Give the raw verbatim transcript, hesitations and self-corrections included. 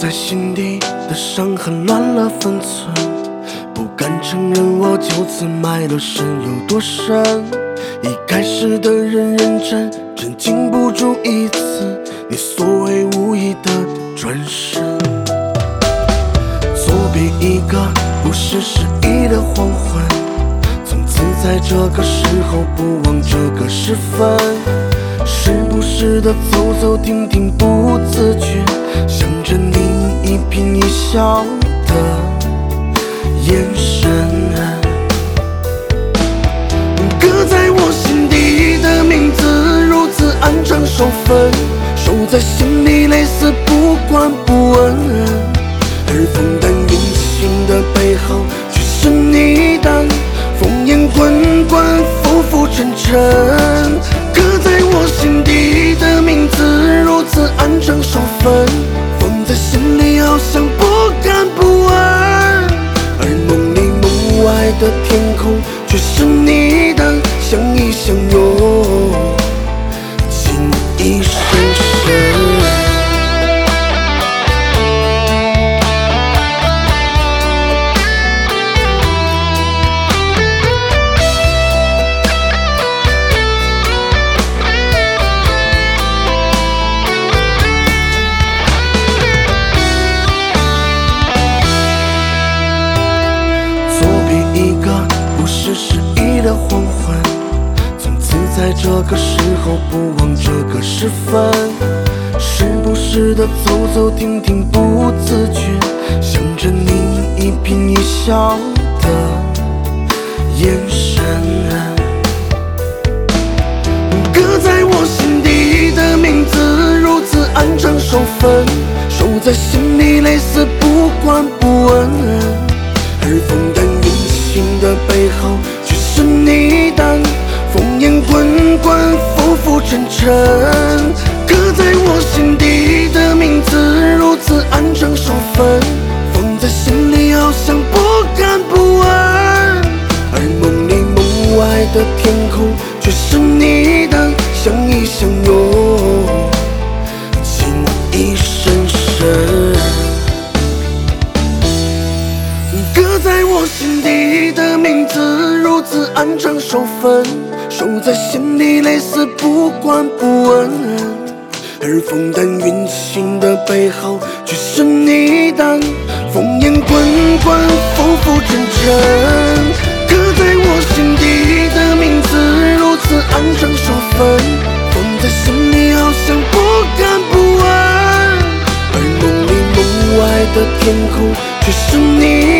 在心底的伤痕乱了分寸，不敢承认我就此埋了身有多深。一开始的认认真真经不住一次你所谓无意的转身。作别一个不是诗意的黄昏，从此在这个时候不忘这个时分，时不时的走走停停不自觉，想着你一颦一笑的眼神，刻在我心底的名字如此暗藏守分，守在心里类似不管不问，而风淡云轻的背后却是你的烽烟滚滚浮浮沉沉，刻在我心底的名字如此暗藏守分，放在心里好像不敢不问，而梦里梦外的天空却是你的相依相拥，情意深深。是诗意的黄昏，从此在这个时候不忘这个时分，时不时的走走停停不自觉，想着你一颦一笑的眼神，刻在我心底的名字如此暗藏守分，守在心里类似不管不问，而风淡云轻的背后却是你的烽烟滚滚浮浮沉沉，刻在我心底的名字如此暗藏守分，放在心里好像不敢不问，而梦里梦外的天空却是你的相依相拥，情意深深。刻在我心底的名字如此暗藏守分，守在心里类似不管不问，而风淡云轻的背后却是你的烽烟滚滚浮浮沉沉，刻在我心底的名字如此暗藏守分，放在心里好像不敢不问，而梦里梦外的天空却是你